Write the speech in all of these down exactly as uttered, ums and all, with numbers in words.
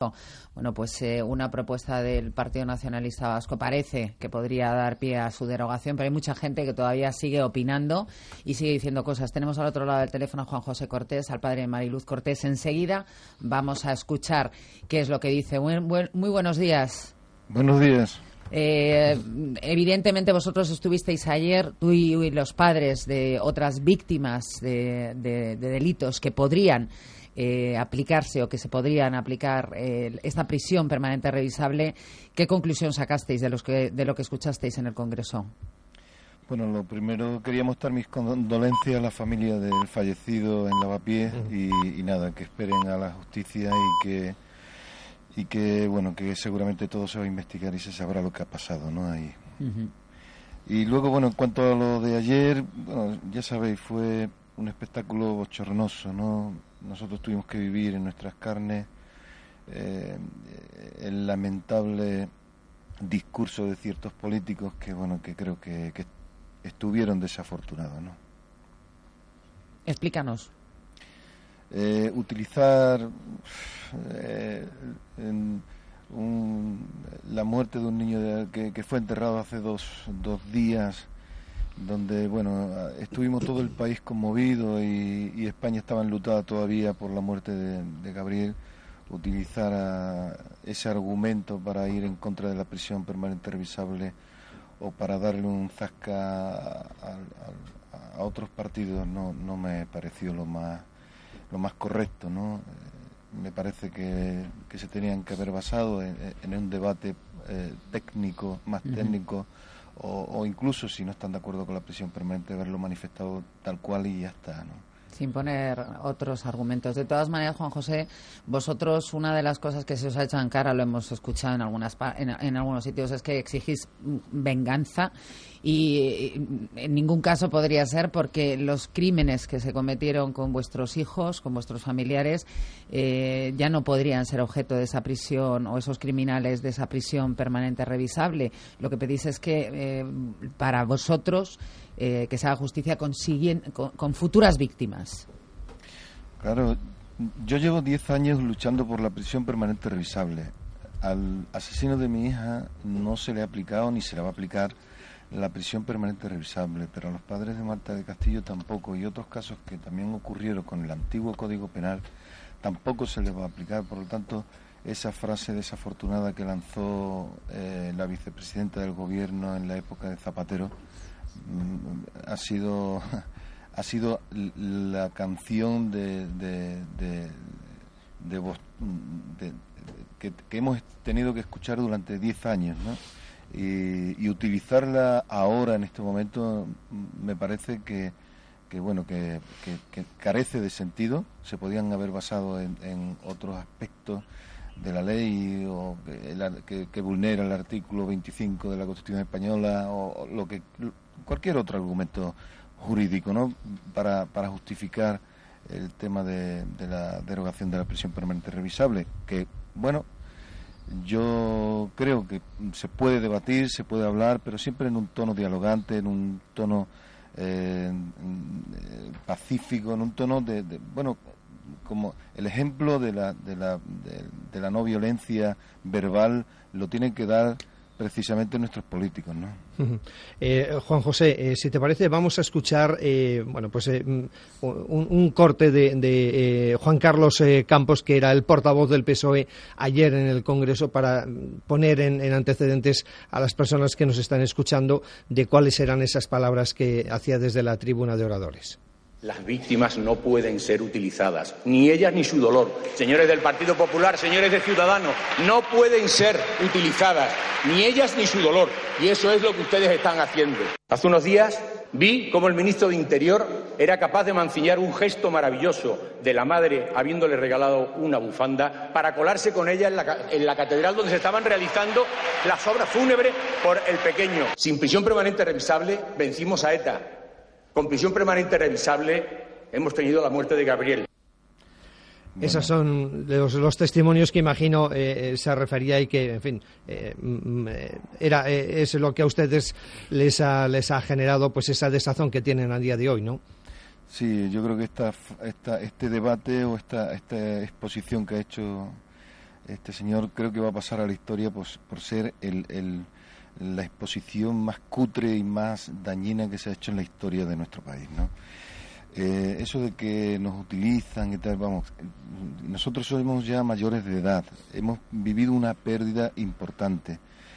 Bueno, pues eh, una propuesta del Partido Nacionalista Vasco parece que podría dar pie a su derogación, pero hay mucha gente que todavía sigue opinando y sigue diciendo cosas. Tenemos al otro lado del teléfono a Juan José Cortés, al padre de Mariluz Cortés. Enseguida vamos a escuchar qué es lo que dice. Muy, muy buenos días. Buenos días. Eh, evidentemente vosotros estuvisteis ayer, tú y, y los padres de otras víctimas de, de, de delitos que podrían eh, aplicarse o que se podrían aplicar eh, esta prisión permanente revisable. ¿Qué conclusión sacasteis de, los que, de lo que escuchasteis en el Congreso? Bueno, lo primero, quería mostrar mis condolencias a la familia del fallecido en Lavapiés y, y nada, que esperen a la justicia y que y que bueno que seguramente todo se va a investigar y se sabrá lo que ha pasado, ¿no? Ahí. Uh-huh. Y luego, bueno, en cuanto a lo de ayer, bueno, ya sabéis, fue un espectáculo bochornoso, ¿no? Nosotros tuvimos que vivir en nuestras carnes eh, el lamentable discurso de ciertos políticos que, bueno, que creo que, que estuvieron desafortunados, ¿no? Explícanos. Eh, utilizar eh, en un, la muerte de un niño de, que, que fue enterrado hace dos, dos días, donde bueno estuvimos todo el país conmovido y, y España estaba enlutada todavía por la muerte de, de Gabriel. Utilizar a, ese argumento para ir en contra de la prisión permanente revisable o para darle un zasca a, a, a otros partidos no, no me pareció lo más lo más correcto, ¿no? Eh, me parece que, que se tenían que haber basado en, en un debate eh, técnico, más uh-huh. técnico, o, o incluso, si no están de acuerdo con la prisión permanente, haberlo manifestado tal cual y ya está, ¿no? Sin poner otros argumentos. De todas maneras, Juan José, vosotros, una de las cosas que se os ha hecho en cara, lo hemos escuchado en algunas en, en algunos sitios, es que exigís venganza y en ningún caso podría ser, porque los crímenes que se cometieron con vuestros hijos, con vuestros familiares, eh, ya no podrían ser objeto de esa prisión, o esos criminales de esa prisión permanente revisable. Lo que pedís es que eh, para vosotros Eh, que se haga justicia con, con, con futuras víctimas. Claro, yo llevo diez años luchando por la prisión permanente revisable. Al asesino de mi hija no se le ha aplicado ni se le va a aplicar la prisión permanente revisable, pero a los padres de Marta del Castillo tampoco, y otros casos que también ocurrieron con el antiguo Código Penal tampoco se les va a aplicar. Por lo tanto, esa frase desafortunada que lanzó eh, la vicepresidenta del gobierno en la época de Zapatero ha sido ha sido la canción de de, de, de, voz, de, de que, que hemos tenido que escuchar durante diez años, ¿no? Y, y utilizarla ahora en este momento me parece que que bueno que, que, que carece de sentido. Se podían haber basado en, en otros aspectos de la ley o el, que, que vulnera el artículo veinticinco de la Constitución española o, o lo que cualquier otro argumento jurídico, ¿no? Para, para justificar el tema de, de la derogación de la prisión permanente revisable, que bueno, yo creo que se puede debatir, se puede hablar, pero siempre en un tono dialogante, en un tono eh, pacífico, en un tono de, de bueno, como el ejemplo de la de la de, de la no violencia verbal lo tienen que dar precisamente nuestros políticos, ¿no? Uh-huh. Eh, Juan José, eh, si te parece, vamos a escuchar eh, bueno, pues eh, un, un corte de, de eh, Juan Carlos eh, Campos, que era el portavoz del P S O E ayer en el Congreso, para poner en, en antecedentes a las personas que nos están escuchando de cuáles eran esas palabras que hacía desde la tribuna de oradores. Las víctimas no pueden ser utilizadas, ni ellas ni su dolor. Señores del Partido Popular, señores de Ciudadanos, no pueden ser utilizadas, ni ellas ni su dolor. Y eso es lo que ustedes están haciendo. Hace unos días vi cómo el ministro de Interior era capaz de mancillar un gesto maravilloso de la madre habiéndole regalado una bufanda para colarse con ella en la, en la catedral donde se estaban realizando las obras fúnebres por el pequeño. Sin prisión permanente revisable vencimos a ETA. Con prisión permanente revisable hemos tenido la muerte de Gabriel. Bueno. Esos son los, los testimonios que imagino eh, se refería y que, en fin, eh, era eh, es lo que a ustedes les ha, les ha generado pues esa desazón que tienen a día de hoy, ¿no? Sí, yo creo que esta, esta, este debate o esta, esta exposición que ha hecho este señor creo que va a pasar a la historia pues, por ser el, el, la exposición más cutre y más dañina que se ha hecho en la historia de nuestro país, ¿no? Eh, eso de que nos utilizan y tal, vamos, nosotros somos ya mayores de edad, hemos vivido una pérdida importante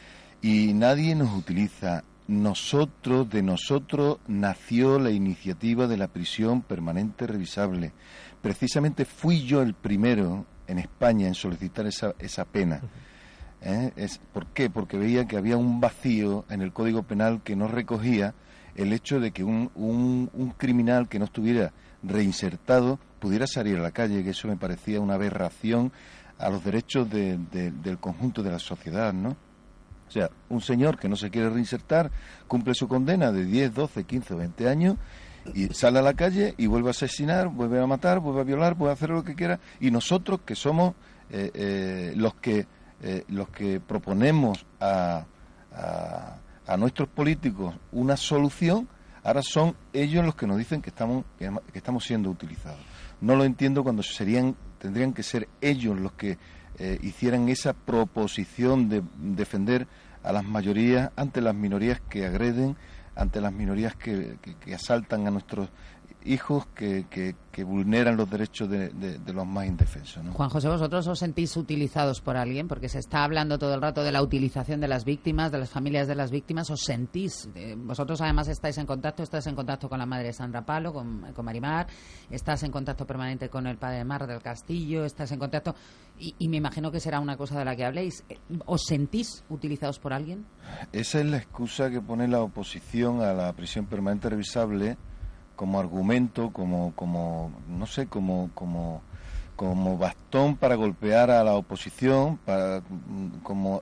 y nadie nos utiliza. Nosotros, de nosotros nació la iniciativa de la prisión permanente revisable. Precisamente fui yo el primero en España en solicitar esa, esa pena. ¿Eh? Es, ¿Por qué? Porque veía que había un vacío en el Código Penal que no recogía el hecho de que un, un, un criminal que no estuviera reinsertado pudiera salir a la calle, que eso me parecía una aberración a los derechos de, de, del conjunto de la sociedad, ¿no? O sea, un señor que no se quiere reinsertar cumple su condena de diez, doce, quince o veinte años y sale a la calle y vuelve a asesinar, vuelve a matar, vuelve a violar, vuelve a hacer lo que quiera, y nosotros que somos eh, eh, los que eh, los que proponemos a, a, a nuestros políticos una solución, ahora son ellos los que nos dicen que estamos que, que estamos siendo utilizados. No lo entiendo cuando serían tendrían que ser ellos los que eh, hicieran esa proposición de defender a las mayorías ante las minorías que agreden, ante las minorías que, que, que asaltan a nuestros hijos, que, que, que vulneran los derechos de, de, de los más indefensos, ¿no? Juan José, ¿vosotros os sentís utilizados por alguien? Porque se está hablando todo el rato de la utilización de las víctimas, de las familias de las víctimas. ¿Os sentís? Eh, vosotros además estáis en contacto, estás en contacto con la madre de Sandra Palo, con, con Marimar, estás en contacto permanente con el padre de Mar del Castillo, estás en contacto... Y, y me imagino que será una cosa de la que habléis. ¿Os sentís utilizados por alguien? Esa es la excusa que pone la oposición a la prisión permanente revisable como argumento, como, como no sé, como, como, como bastón para golpear a la oposición, para, como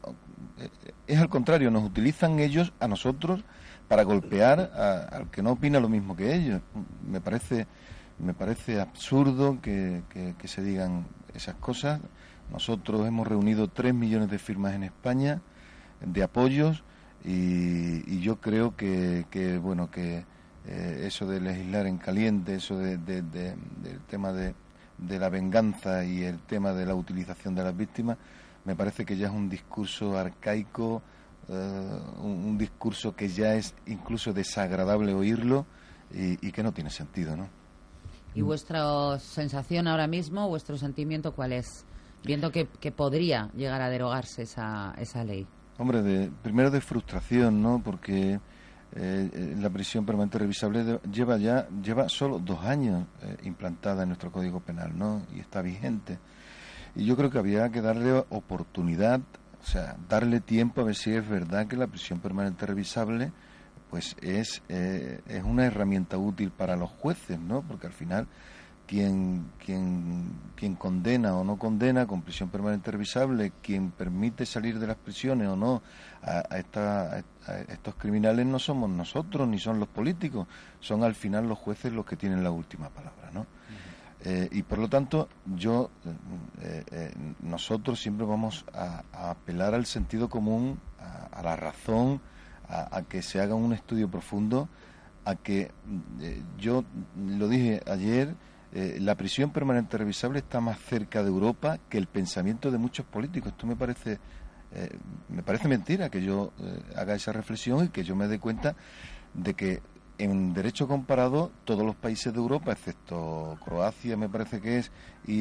es al contrario, nos utilizan ellos a nosotros para golpear a, al que no opina lo mismo que ellos. Me parece, me parece absurdo que, que, que se digan esas cosas. Nosotros hemos reunido tres millones de firmas en España de apoyos y, y yo creo que, que bueno, que Eh, eso de legislar en caliente, eso de, de, de, del tema de, de la venganza y el tema de la utilización de las víctimas, me parece que ya es un discurso arcaico, eh, un, un discurso que ya es incluso desagradable oírlo y, y que no tiene sentido, ¿no? ¿Y vuestra sensación ahora mismo, vuestro sentimiento cuál es, viendo que, que podría llegar a derogarse esa, esa ley? Hombre, de, primero de frustración, ¿no? Porque Eh, la prisión permanente revisable de, lleva ya lleva solo dos años eh, implantada en nuestro Código Penal, ¿no? Y está vigente. Y yo creo que había que darle oportunidad, o sea, darle tiempo a ver si es verdad que la prisión permanente revisable pues es eh, es una herramienta útil para los jueces, ¿no? Porque al final quien quien quien condena o no condena con prisión permanente revisable, quien permite salir de las prisiones o no a, a, esta, a estos criminales no somos nosotros ni son los políticos, son al final los jueces los que tienen la última palabra, ¿no? Uh-huh. Eh, y por lo tanto yo eh, eh, nosotros siempre vamos a, a apelar al sentido común, a, a la razón, a, a que se haga un estudio profundo, a que eh, yo lo dije ayer. Eh, la prisión permanente revisable está más cerca de Europa que el pensamiento de muchos políticos. Esto me parece eh, me parece mentira que yo eh, haga esa reflexión y que yo me dé cuenta de que en derecho comparado todos los países de Europa, excepto Croacia, me parece que es,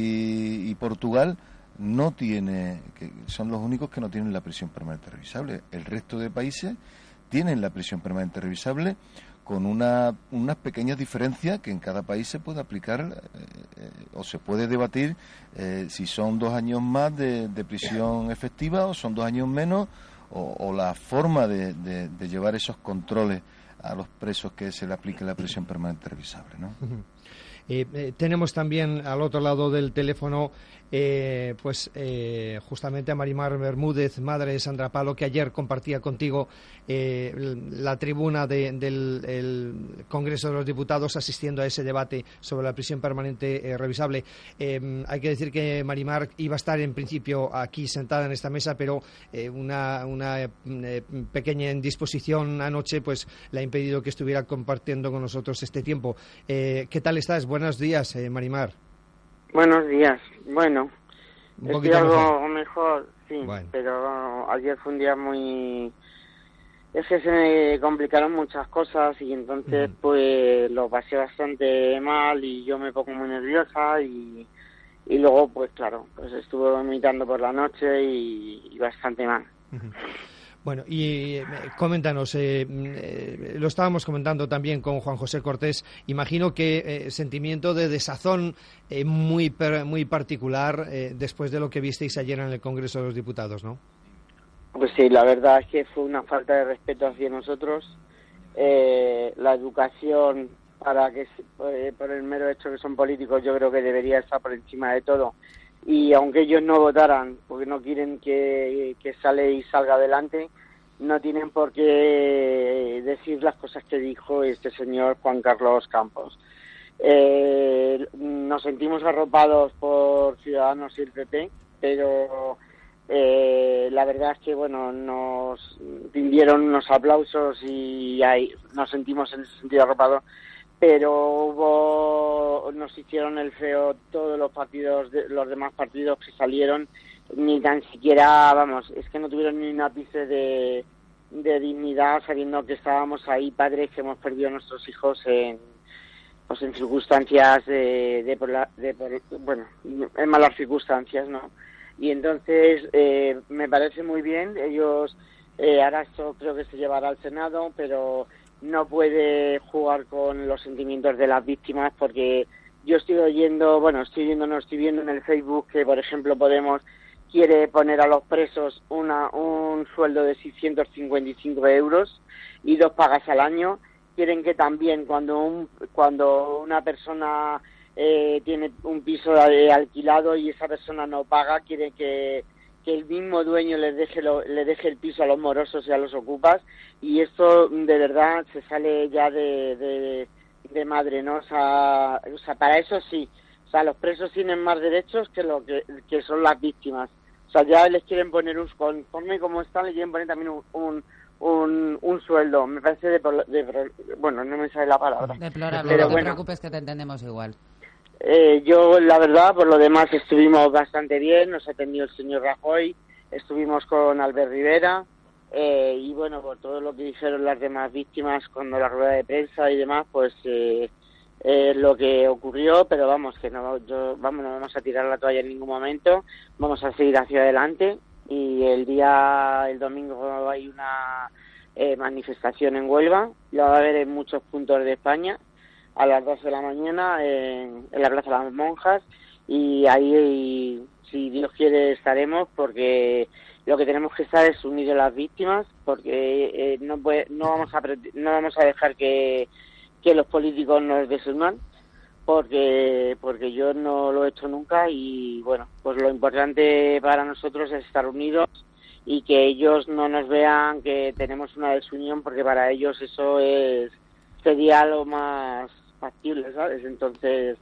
y, y Portugal, no tiene, que son los únicos que no tienen la prisión permanente revisable. El resto de países tienen la prisión permanente revisable, con una, unas pequeñas diferencias que en cada país se puede aplicar eh, eh, o se puede debatir eh, si son dos años más de, de prisión efectiva o son dos años menos, o, o la forma de, de, de llevar esos controles a los presos que se le aplique la prisión permanente revisable, ¿no? Uh-huh. Eh, eh, tenemos también al otro lado del teléfono eh, pues eh, justamente a Marimar Bermúdez, madre de Sandra Palo, que ayer compartía contigo eh, la tribuna de, del el Congreso de los Diputados asistiendo a ese debate sobre la prisión permanente eh, revisable. Eh, hay que decir que Marimar iba a estar en principio aquí sentada en esta mesa, pero eh, una, una eh, pequeña indisposición anoche pues le ha impedido que estuviera compartiendo con nosotros este tiempo. Eh, ¿Qué tal estás? Buenos días, eh, Marimar. Buenos días. Bueno, Un Estoy poquito algo mejor. mejor, sí, Bueno. pero ayer fue un día muy... Es que se me complicaron muchas cosas y entonces Ujú. pues lo pasé bastante mal y yo me pongo muy nerviosa y, y luego pues claro, pues estuve vomitando por la noche y, y bastante mal. Ujú. Bueno, y eh, coméntanos, eh, eh, lo estábamos comentando también con Juan José Cortés, imagino que eh, sentimiento de desazón eh, muy per- muy particular eh, después de lo que visteis ayer en el Congreso de los Diputados, ¿no? Pues sí, la verdad es que fue una falta de respeto hacia nosotros. Eh, la educación, para que eh, por el mero hecho que son políticos, yo creo que debería estar por encima de todo. Y aunque ellos no votaran, porque no quieren que, que sale y salga adelante, no tienen por qué decir las cosas que dijo este señor Juan Carlos Campos. Eh, nos sentimos arropados por Ciudadanos y el P P, pero eh, la verdad es que bueno, nos rindieron unos aplausos y ahí nos sentimos en ese sentido arropados, pero hubo, nos hicieron el feo todos los partidos, de, los demás partidos que salieron, ni tan siquiera, vamos, es que no tuvieron ni un ápice de, de dignidad, sabiendo que estábamos ahí padres que hemos perdido a nuestros hijos en pues en circunstancias de, de, por la, de por, bueno, en malas circunstancias, ¿no? Y entonces eh, me parece muy bien, ellos, eh, ahora esto creo que se llevará al Senado, pero no puede jugar con los sentimientos de las víctimas, porque yo estoy oyendo, bueno, estoy oyendo, no estoy viendo en el Facebook que, por ejemplo, Podemos quiere poner a los presos una un sueldo de seiscientos cincuenta y cinco euros y dos pagas al año. Quieren que también cuando un, cuando una persona eh, tiene un piso de alquilado y esa persona no paga, quieren que, que el mismo dueño le deje lo, le deje el piso a los morosos y a los ocupas, y esto de verdad se sale ya de, de, de madre, ¿no? O sea, o sea, para eso sí, o sea, los presos tienen más derechos que lo que, que son las víctimas. O sea, ya les quieren poner un, conforme como están, le quieren poner también un, un Un, un sueldo, me parece de, de, de bueno, no me sale la palabra. Deplorable, pero no te bueno, preocupes que te entendemos igual. Eh, yo, la verdad, por lo demás estuvimos bastante bien, nos atendió el señor Rajoy, estuvimos con Albert Rivera, eh, y bueno, por todo lo que dijeron las demás víctimas cuando la rueda de prensa y demás, pues eh, es lo que ocurrió, pero vamos, que no, yo, vamos, no vamos a tirar la toalla en ningún momento, vamos a seguir hacia adelante. Y el día, el domingo hay una eh, manifestación en Huelva, la va a haber en muchos puntos de España, a las doce de la mañana en, en la Plaza de las Monjas, y ahí, si Dios quiere, estaremos, porque lo que tenemos que estar es unir a las víctimas, porque eh, no, puede, no, vamos a, no vamos a dejar que, que los políticos nos desunan, porque porque yo no lo he hecho nunca, y bueno, pues lo importante para nosotros es estar unidos y que ellos no nos vean que tenemos una desunión, porque para ellos eso es sería lo más factible, ¿sabes? Entonces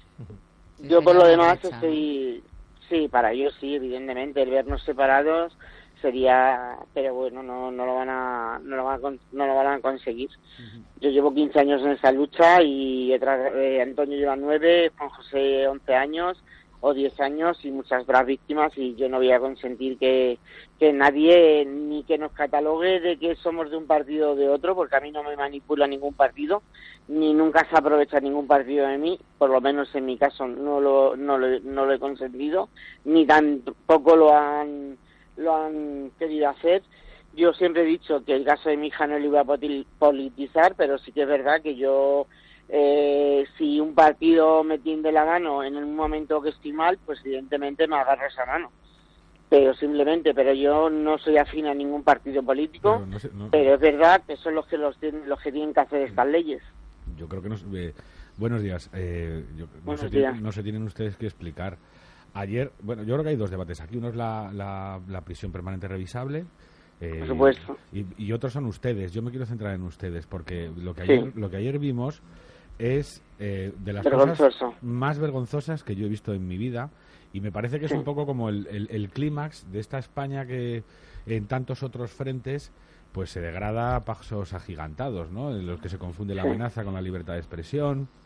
Sí, yo por lo sería una demás brecha, estoy sí, para ellos sí, evidentemente el vernos separados sería, pero bueno, no no lo van a no lo van a, no lo van a conseguir. Uh-huh. Yo llevo quince años en esa lucha y eh, Antonio lleva nueve, Juan José once años o diez años y muchas otras víctimas, y yo no voy a consentir que, que nadie ni que nos catalogue de que somos de un partido o de otro, porque a mí no me manipula ningún partido, ni nunca se aprovecha ningún partido de mí, por lo menos en mi caso no lo no lo, no lo he consentido, ni tampoco lo han lo han querido hacer. Yo siempre he dicho que el caso de mi hija no lo iba a politizar, pero sí que es verdad que yo, eh, si un partido me tiende la mano en un momento que estoy mal, pues evidentemente me agarro esa mano. Pero simplemente, pero yo no soy afín a ningún partido político, pero, no sé, no, pero es verdad que son los que los tienen, los que tienen que hacer estas leyes. Yo creo que no, eh, buenos días. Eh, yo, no, buenos se días. Tienen, no se tienen ustedes que explicar. Ayer, bueno, yo creo que hay dos debates aquí. Uno es la, la, la prisión permanente revisable. Eh, Por supuesto. Y, y otros son ustedes. Yo me quiero centrar en ustedes porque lo que ayer, sí. lo que ayer vimos es eh, de las Vergonzoso. cosas más vergonzosas que yo he visto en mi vida, y me parece que es sí. un poco como el, el, el clímax de esta España que en tantos otros frentes pues se degrada a pasos agigantados, ¿no? En los que se confunde la amenaza con la libertad de expresión.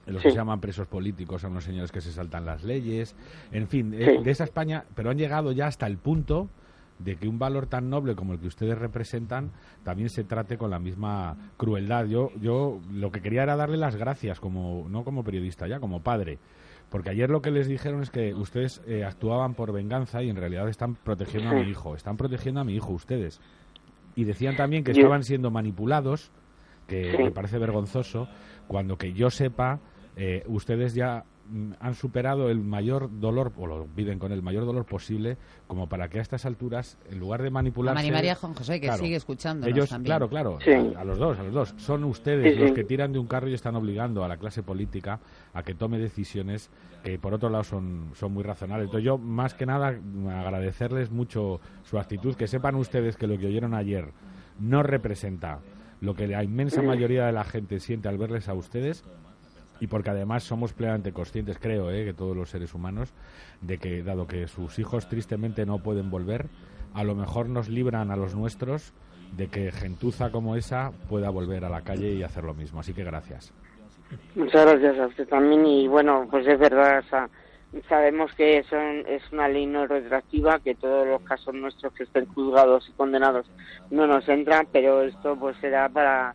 los sí. que se llaman presos políticos son los señores que se saltan las leyes, en fin, Sí. eh, de esa España, pero han llegado ya hasta el punto de que un valor tan noble como el que ustedes representan también se trate con la misma crueldad. Yo, yo lo que quería era darle las gracias, como no como periodista, ya como padre, porque ayer lo que les dijeron es que ustedes eh, actuaban por venganza y en realidad están protegiendo a mi hijo, están protegiendo a mi hijo ustedes. Y decían también que Yo- estaban siendo manipulados, que Sí. me parece vergonzoso, cuando que yo sepa, eh, ustedes ya mm, han superado el mayor dolor, o lo viven con el mayor dolor posible, como para que a estas alturas, en lugar de A manipularse... Mari María Juan José, que Claro, sigue escuchándonos ellos, también. claro, claro, Sí. a, a los dos, a los dos. Son ustedes Sí, los sí. que tiran de un carro y están obligando a la clase política a que tome decisiones que, por otro lado, son, son muy razonables. Entonces, yo, más que nada, agradecerles mucho su actitud, que sepan ustedes que lo que oyeron ayer no representa lo que la inmensa mayoría de la gente siente al verles a ustedes, y porque además somos plenamente conscientes, creo, eh, que todos los seres humanos, de que dado que sus hijos tristemente no pueden volver, a lo mejor nos libran a los nuestros de que gentuza como esa pueda volver a la calle y hacer lo mismo. Así que gracias. Muchas gracias a usted también. Y bueno, pues es verdad, o sea, sabemos que son, es una ley no retroactiva, que todos los casos nuestros que estén juzgados y condenados no nos entran, pero esto pues será para...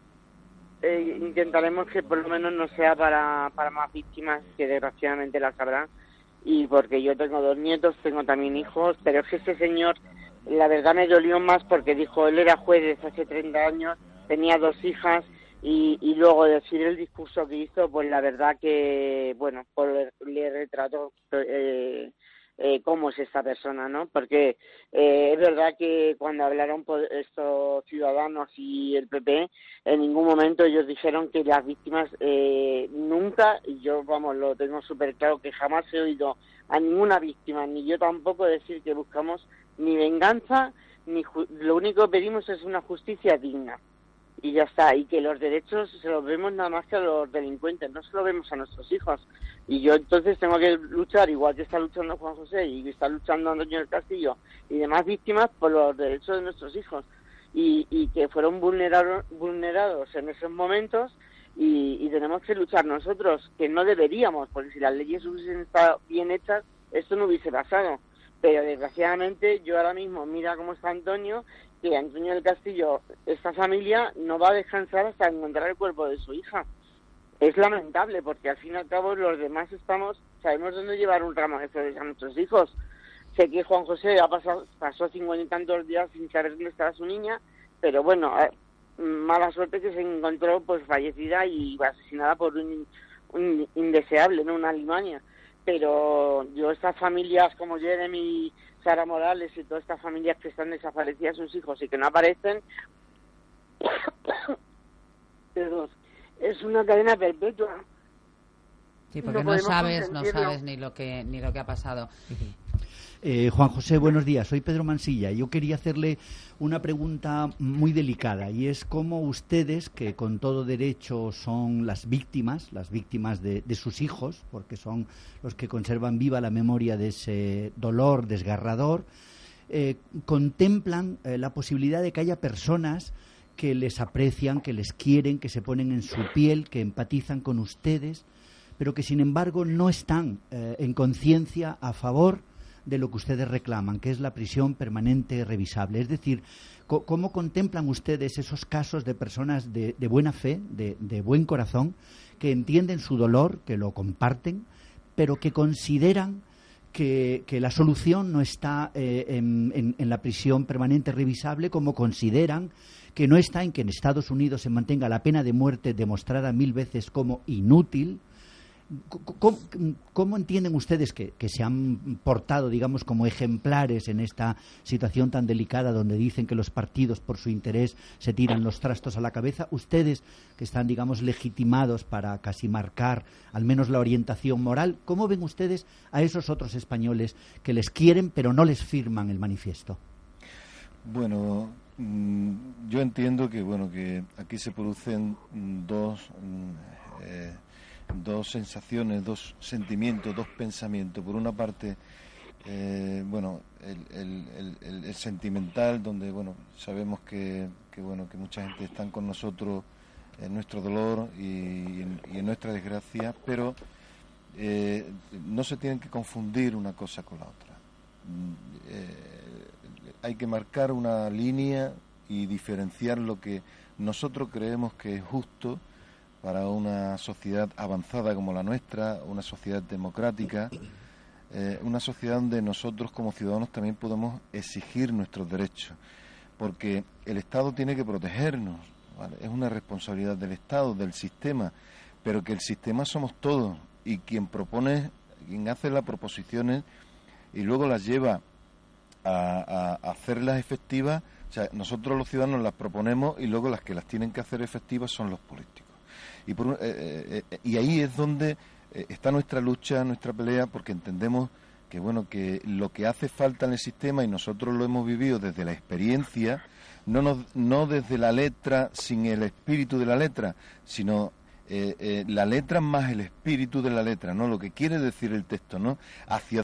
Eh, intentaremos que por lo menos no sea para, para más víctimas, que desgraciadamente las habrá, y porque yo tengo dos nietos, tengo también hijos, pero es que este señor, la verdad me dolió más porque dijo, él era juez desde hace treinta años, tenía dos hijas, y, y luego decir el discurso que hizo, pues la verdad que, bueno, pues le retrato eh, eh, cómo es esta persona, ¿no? Porque eh, es verdad que cuando hablaron por estos Ciudadanos y el P P, en ningún momento ellos dijeron que las víctimas eh, nunca, y yo, vamos, lo tengo súper claro, que jamás he oído a ninguna víctima, ni yo tampoco, decir que buscamos ni venganza, ni ju- lo único que pedimos es una justicia digna. Y ya está, y que los derechos se los vemos nada más que a los delincuentes, no se los vemos a nuestros hijos. Y yo entonces tengo que luchar, igual que está luchando Juan José y que está luchando Antonio del Castillo y demás víctimas, por los derechos de nuestros hijos. Y, y que fueron vulnerados, vulnerados en esos momentos, y, y tenemos que luchar nosotros, que no deberíamos, porque si las leyes hubiesen estado bien hechas, esto no hubiese pasado. Pero desgraciadamente yo ahora mismo, mira cómo está Antonio, que Antonio del Castillo, esta familia no va a descansar hasta encontrar el cuerpo de su hija. Es lamentable, porque al fin y al cabo los demás estamos, sabemos dónde llevar un ramo de flores a nuestros hijos. Sé que Juan José ha pasado, pasó cincuenta y tantos días sin saber dónde estaba su niña, pero bueno, mala suerte que se encontró pues fallecida y asesinada por un, un indeseable, ¿no? Una limaña. Pero yo, estas familias como Jeremy, Sara Morales y todas estas familias que están desaparecidas sus hijos y que no aparecen, perdón, es una cadena perpetua. Sí, porque no, no sabes, no sabes ni lo que ni lo que ha pasado. Eh, Juan José, buenos días. Soy Pedro Mansilla. Yo quería hacerle una pregunta muy delicada, y es cómo ustedes, que con todo derecho son las víctimas, las víctimas de, de sus hijos, porque son los que conservan viva la memoria de ese dolor desgarrador, eh, contemplan eh, la posibilidad de que haya personas que les aprecian, que les quieren, que se ponen en su piel, que empatizan con ustedes, pero que sin embargo no están eh, en conciencia a favor de lo que ustedes reclaman, que es la prisión permanente revisable. Es decir, ¿cómo contemplan ustedes esos casos de personas de, de buena fe, de, de buen corazón, que entienden su dolor, que lo comparten, pero que consideran que, que la solución no está eh, en, en, en la prisión permanente revisable, como consideran que no está en que en Estados Unidos se mantenga la pena de muerte, demostrada mil veces como inútil? ¿Cómo, cómo entienden ustedes que, que se han portado, digamos, como ejemplares en esta situación tan delicada, donde dicen que los partidos por su interés se tiran los trastos a la cabeza? Ustedes, que están, digamos, legitimados para casi marcar al menos la orientación moral, ¿cómo ven ustedes a esos otros españoles que les quieren pero no les firman el manifiesto? Bueno, yo entiendo que, bueno, que aquí se producen dos eh, dos sensaciones, dos sentimientos, dos pensamientos. Por una parte, eh, bueno, el, el, el, el sentimental, donde, bueno, sabemos que, que, bueno, que mucha gente está con nosotros en nuestro dolor y en, y en nuestra desgracia, pero eh, no se tienen que confundir una cosa con la otra. Eh, hay que marcar una línea y diferenciar lo que nosotros creemos que es justo para una sociedad avanzada como la nuestra, una sociedad democrática, eh, una sociedad donde nosotros como ciudadanos también podemos exigir nuestros derechos, porque el Estado tiene que protegernos, ¿vale? Es una responsabilidad del Estado, del sistema, pero que el sistema somos todos, y quien propone, quien hace las proposiciones y luego las lleva a, a hacerlas efectivas, o sea, nosotros los ciudadanos las proponemos y luego las que las tienen que hacer efectivas son los políticos. Y, por, eh, eh, y ahí es donde eh, está nuestra lucha, nuestra pelea, porque entendemos que bueno que lo que hace falta en el sistema, y nosotros lo hemos vivido desde la experiencia, no, nos, no desde la letra sin el espíritu de la letra, sino eh, eh, la letra más el espíritu de la letra, ¿no? Lo que quiere decir el texto, ¿no? Hacia